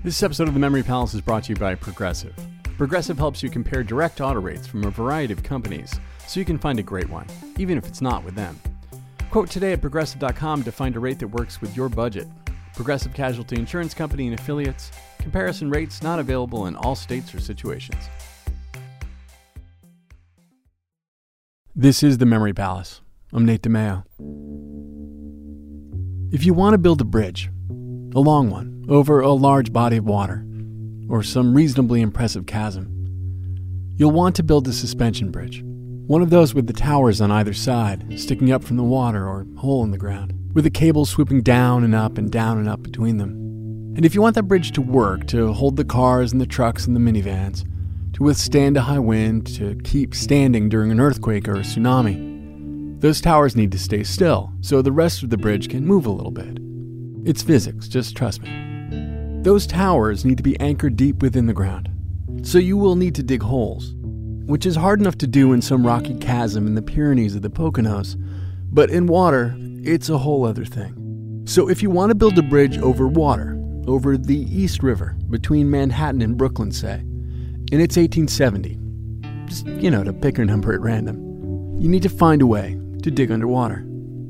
This episode of the Memory Palace is brought to you by Progressive. Progressive helps you compare direct auto rates from a variety of companies so you can find a great one, even if it's not with them. Quote today at Progressive.com to find a rate that works with your budget. Progressive Casualty Insurance Company and Affiliates. Comparison rates not available in all states or situations. This is the Memory Palace. I'm Nate DeMeo. If you want to build a bridge, a long one, over a large body of water, or some reasonably impressive chasm, you'll want to build a suspension bridge. One of those with the towers on either side, sticking up from the water or hole in the ground, with the cables swooping down and up between them. And if you want that bridge to work, to hold the cars and the trucks and the minivans, to withstand a high wind, to keep standing during an earthquake or a tsunami, those towers need to stay still so the rest of the bridge can move a little bit. It's physics, just trust me. Those towers need to be anchored deep within the ground, so you will need to dig holes, which is hard enough to do in some rocky chasm in the Pyrenees of the Poconos, but in water, it's a whole other thing. So if you want to build a bridge over water, over the East River, between Manhattan and Brooklyn, say, and it's 1870, just, to pick a number at random, you need to find a way to dig underwater.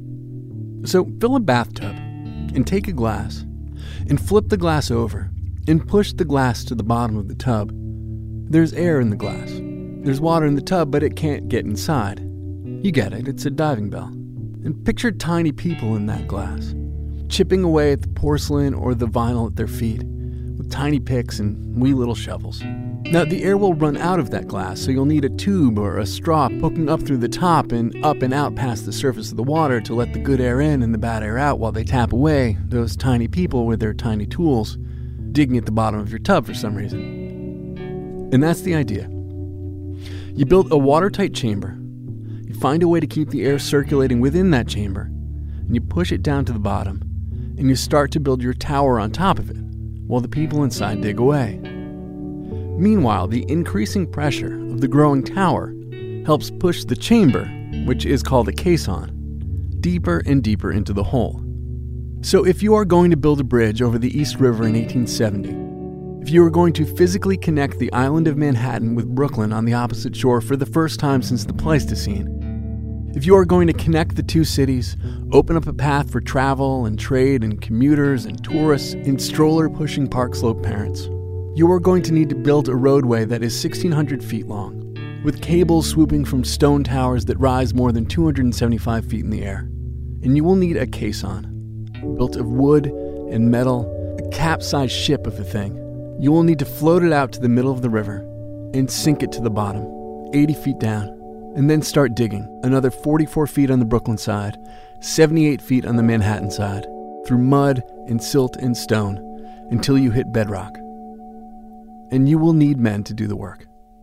So fill a bathtub, and take a glass, and flip the glass over, and push the glass to the bottom of the tub. There's air in the glass. There's water in the tub, but it can't get inside. You get it, it's a diving bell. And picture tiny people in that glass, chipping away at the porcelain or the vinyl at their feet, with tiny picks and wee little shovels. Now, the air will run out of that glass, so you'll need a tube or a straw poking up through the top and up and out past the surface of the water to let the good air in and the bad air out while they tap away, those tiny people with their tiny tools, digging at the bottom of your tub for some reason. And that's the idea. You build a watertight chamber, you find a way to keep the air circulating within that chamber, and you push it down to the bottom, and you start to build your tower on top of it, while the people inside dig away. Meanwhile, the increasing pressure of the growing tower helps push the chamber, which is called a caisson, deeper and deeper into the hole. So if you are going to build a bridge over the East River in 1870, if you are going to physically connect the island of Manhattan with Brooklyn on the opposite shore for the first time since the Pleistocene, if you are going to connect the two cities, open up a path for travel and trade and commuters and tourists and stroller-pushing Park Slope parents, you are going to need to build a roadway that is 1,600 feet long, with cables swooping from stone towers that rise more than 275 feet in the air. And you will need a caisson, built of wood and metal, a cap-sized ship of a thing. You will need to float it out to the middle of the river and sink it to the bottom, 80 feet down, and then start digging another 44 feet on the Brooklyn side, 78 feet on the Manhattan side, through mud and silt and stone, until you hit bedrock. And you will need men to do the work.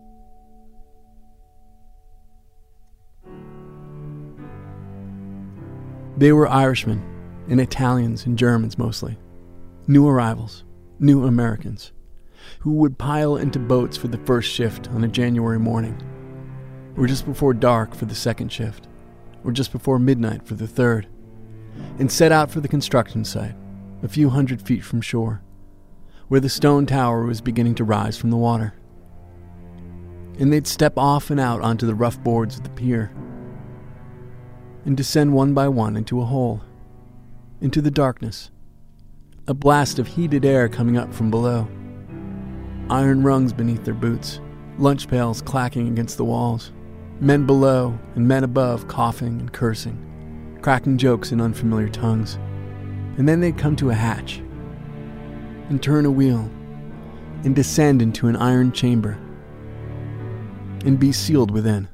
They were Irishmen and Italians and Germans mostly, new arrivals, new Americans, who would pile into boats for the first shift on a January morning, or just before dark for the second shift, or just before midnight for the third, and set out for the construction site, a few hundred feet from shore, where the stone tower was beginning to rise from the water. And they'd step off and out onto the rough boards of the pier, and descend one by one into a hole, into the darkness, a blast of heated air coming up from below, iron rungs beneath their boots, lunch pails clacking against the walls, men below and men above coughing and cursing, cracking jokes in unfamiliar tongues. And then they'd come to a hatch, and turn a wheel, and descend into an iron chamber, and be sealed within.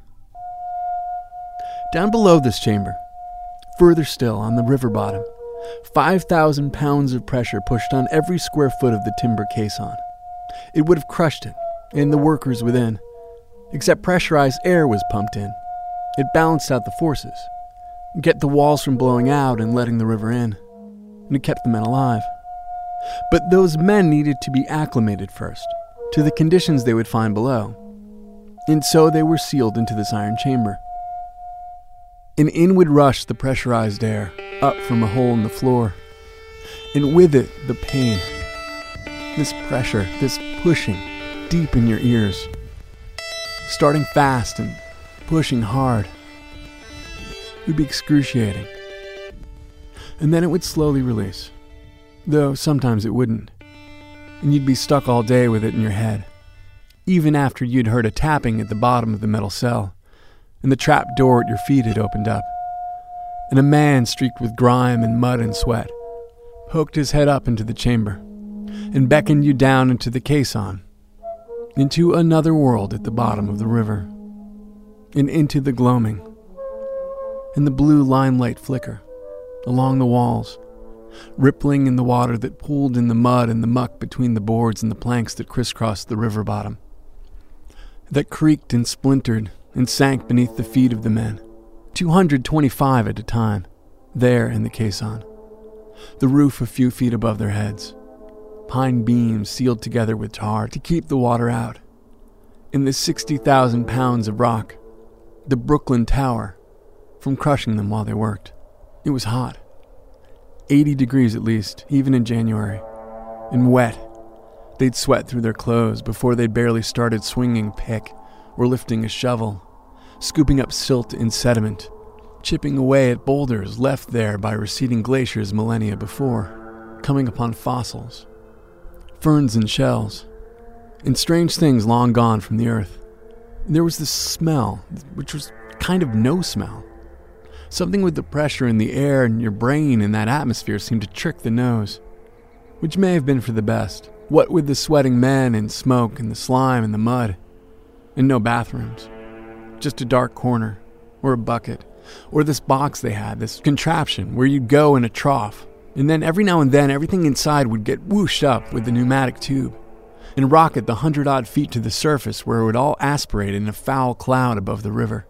Down below this chamber, further still on the river bottom, 5,000 pounds of pressure pushed on every square foot of the timber caisson. It would have crushed it, and the workers within, except pressurized air was pumped in. It balanced out the forces, kept the walls from blowing out and letting the river in, and it kept the men alive. But those men needed to be acclimated first to the conditions they would find below, and so they were sealed into this iron chamber. And in would rush the pressurized air up from a hole in the floor, and with it the pain, this pressure, this pushing deep in your ears, starting fast and pushing hard. It would be excruciating. And then it would slowly release, though sometimes it wouldn't, and you'd be stuck all day with it in your head, even after you'd heard a tapping at the bottom of the metal cell, and the trap door at your feet had opened up, and a man streaked with grime and mud and sweat poked his head up into the chamber and beckoned you down into the caisson, into another world at the bottom of the river, and into the gloaming, and the blue limelight flicker along the walls, rippling in the water that pooled in the mud and the muck between the boards and the planks that crisscrossed the river bottom, that creaked and splintered and sank beneath the feet of the men, 225 at a time, there in the caisson, the roof a few feet above their heads, pine beams sealed together with tar to keep the water out, in the 60,000 pounds of rock, the Brooklyn Tower, from crushing them while they worked. It was hot, 80 degrees at least, even in January, and wet. They'd sweat through their clothes before they'd barely started swinging a pick or lifting a shovel, scooping up silt and sediment, chipping away at boulders left there by receding glaciers millennia before, coming upon fossils, ferns and shells, and strange things long gone from the earth. And there was this smell, which was kind of no smell. Something with the pressure in the air and your brain in that atmosphere seemed to trick the nose, which may have been for the best. What with the sweating men and smoke and the slime and the mud, and no bathrooms, just a dark corner, or a bucket, or this box they had, this contraption where you'd go in a trough, and then every now and then everything inside would get whooshed up with the pneumatic tube and rocket the 100-odd feet to the surface where it would all aspirate in a foul cloud above the river.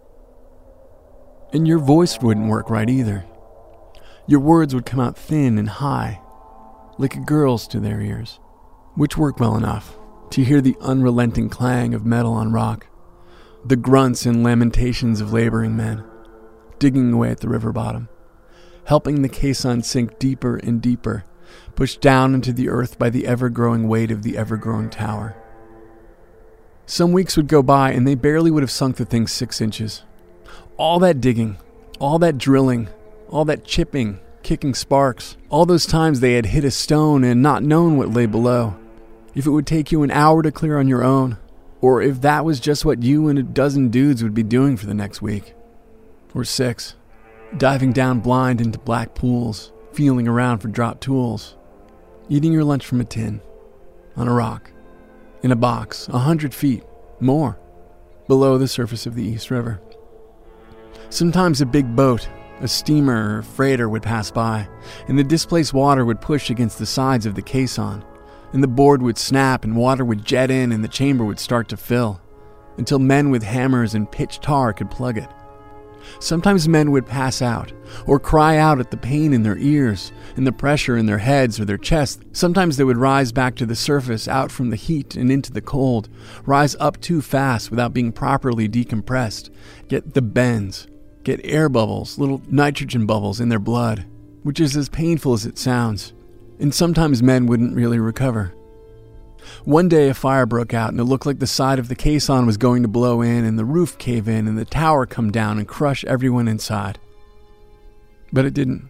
And your voice wouldn't work right either. Your words would come out thin and high, like a girl's to their ears, which worked well enough to hear the unrelenting clang of metal on rock, the grunts and lamentations of laboring men, digging away at the river bottom, helping the caisson sink deeper and deeper, pushed down into the earth by the ever-growing weight of the ever-growing tower. Some weeks would go by and they barely would have sunk the thing 6 inches. All that digging, all that drilling, all that chipping, kicking sparks, all those times they had hit a stone and not known what lay below. If it would take you an hour to clear on your own, or if that was just what you and a dozen dudes would be doing for the next week. Or 6, diving down blind into black pools, feeling around for dropped tools, eating your lunch from a tin, on a rock, in a box 100 feet, more, below the surface of the East River. Sometimes a big boat, a steamer or freighter would pass by, and the displaced water would push against the sides of the caisson, and the board would snap and water would jet in and the chamber would start to fill, until men with hammers and pitch tar could plug it. Sometimes men would pass out, or cry out at the pain in their ears, and the pressure in their heads or their chests. Sometimes they would rise back to the surface, out from the heat and into the cold, rise up too fast without being properly decompressed, get the bends, get air bubbles, little nitrogen bubbles in their blood, which is as painful as it sounds. And sometimes men wouldn't really recover. One day a fire broke out and it looked like the side of the caisson was going to blow in and the roof cave in and the tower come down and crush everyone inside. But it didn't.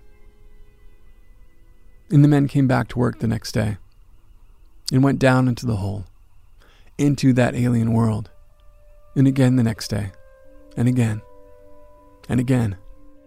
And the men came back to work the next day and went down into the hole, into that alien world, and again the next day, and again, and again.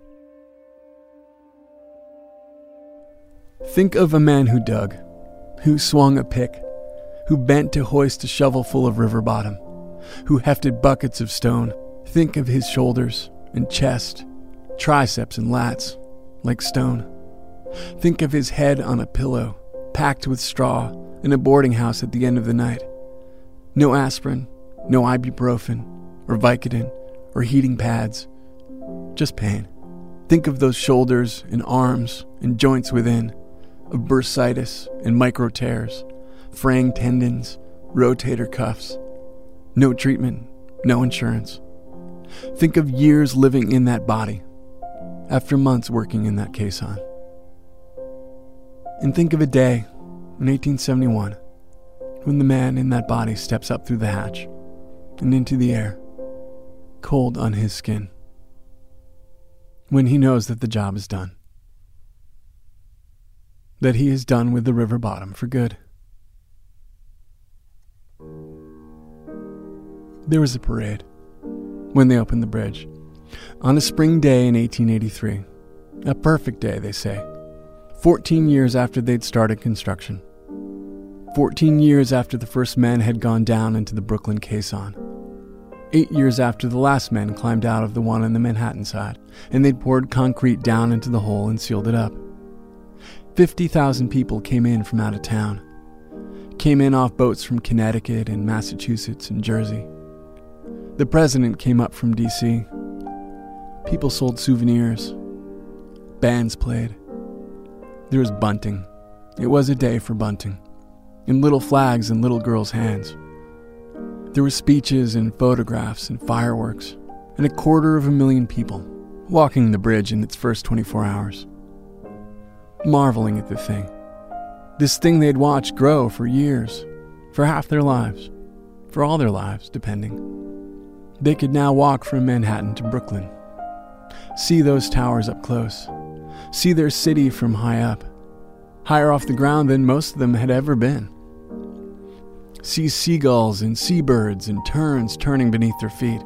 Think of a man who dug, who swung a pick, who bent to hoist a shovel full of river bottom, who hefted buckets of stone. Think of his shoulders and chest, triceps and lats, like stone. Think of his head on a pillow, packed with straw, in a boarding house at the end of the night. No aspirin, no ibuprofen, or Vicodin, or heating pads, just pain. Think of those shoulders and arms and joints within, of bursitis and micro tears, fraying tendons, rotator cuffs. No treatment, no insurance. Think of years living in that body, after months working in that caisson. And think of a day, in 1871, when the man in that body steps up through the hatch and into the air, cold on his skin, when he knows that the job is done, that he is done with the river bottom for good. There was a parade when they opened the bridge on a spring day in 1883. A perfect day, they say. 14 years after they'd started construction. 14 years after the first men had gone down into the Brooklyn caisson. 8 years after the last men climbed out of the one on the Manhattan side, and they'd poured concrete down into the hole and sealed it up. 50,000 people came in from out of town. Came in off boats from Connecticut and Massachusetts and Jersey. The president came up from D.C. People sold souvenirs. Bands played. There was bunting. It was a day for bunting. And little flags in little girls' hands. There were speeches and photographs and fireworks. And 250,000 people walking the bridge in its first 24 hours. Marveling at the thing. This thing they'd watched grow for years. For half their lives. For all their lives, depending. They could now walk from Manhattan to Brooklyn. See those towers up close. See their city from high up. Higher off the ground than most of them had ever been. See seagulls and seabirds and terns turning beneath their feet.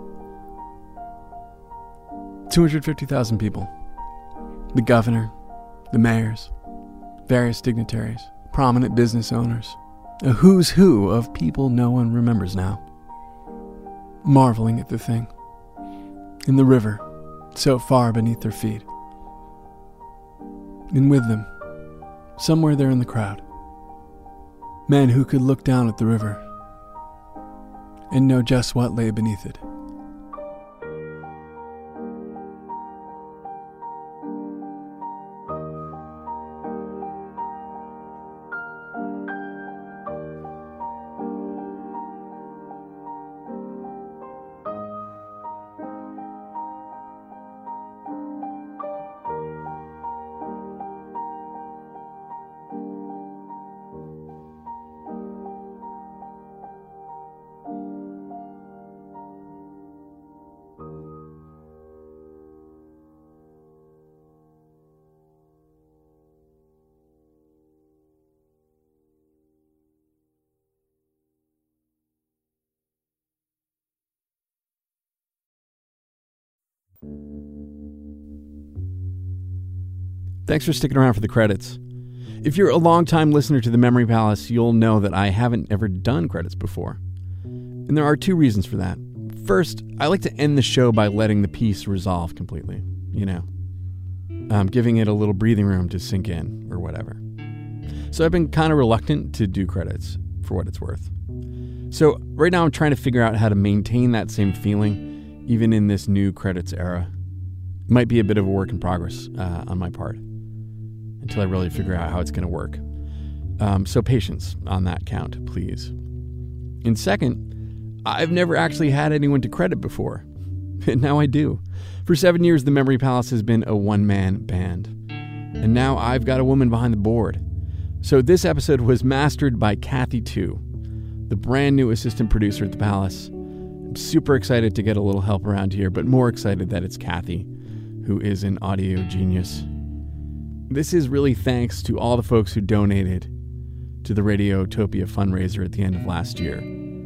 250,000 people. The governor, the mayors, various dignitaries, prominent business owners. A who's who of people no one remembers now. Marveling at the thing. In the river, so far beneath their feet. And with them, somewhere there in the crowd, men who could look down at the river and know just what lay beneath it. Thanks for sticking around for the credits. If you're a long-time listener to the Memory Palace, you'll know that I haven't ever done credits before. And there are two reasons for that. First, I like to end the show by letting the piece resolve completely, giving it a little breathing room to sink in or whatever. So I've been kind of reluctant to do credits, for what it's worth. So right now I'm trying to figure out how to maintain that same feeling, even in this new credits era. It might be a bit of a work in progress on my part, until I really figure out how it's going to work. So patience on that count, please. And second, I've never actually had anyone to credit before. And now I do. For 7 years, the Memory Palace has been a one-man band. And now I've got a woman behind the board. So this episode was mastered by Kathy Tu, the brand new assistant producer at the Palace. I'm super excited to get a little help around here, but more excited that it's Kathy, who is an audio genius. This is really thanks to all the folks who donated to the Radiotopia fundraiser at the end of last year.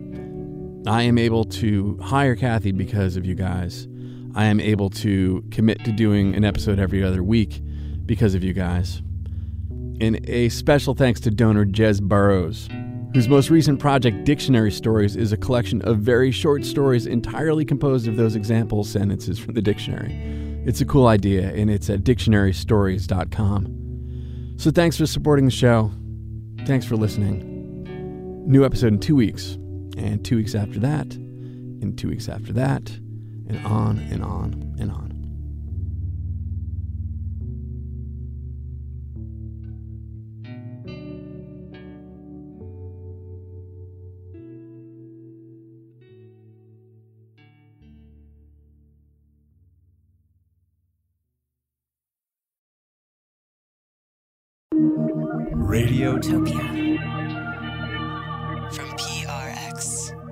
I am able to hire Kathy because of you guys. I am able to commit to doing an episode every other week because of you guys. And a special thanks to donor Jez Burrows, whose most recent project, Dictionary Stories, is a collection of very short stories entirely composed of those example sentences from the dictionary. It's a cool idea, and it's at dictionarystories.com. So thanks for supporting the show. Thanks for listening. New episode in 2 weeks, and 2 weeks after that, and 2 weeks after that, and on and on and on. Radio Radiotopia. From PRX.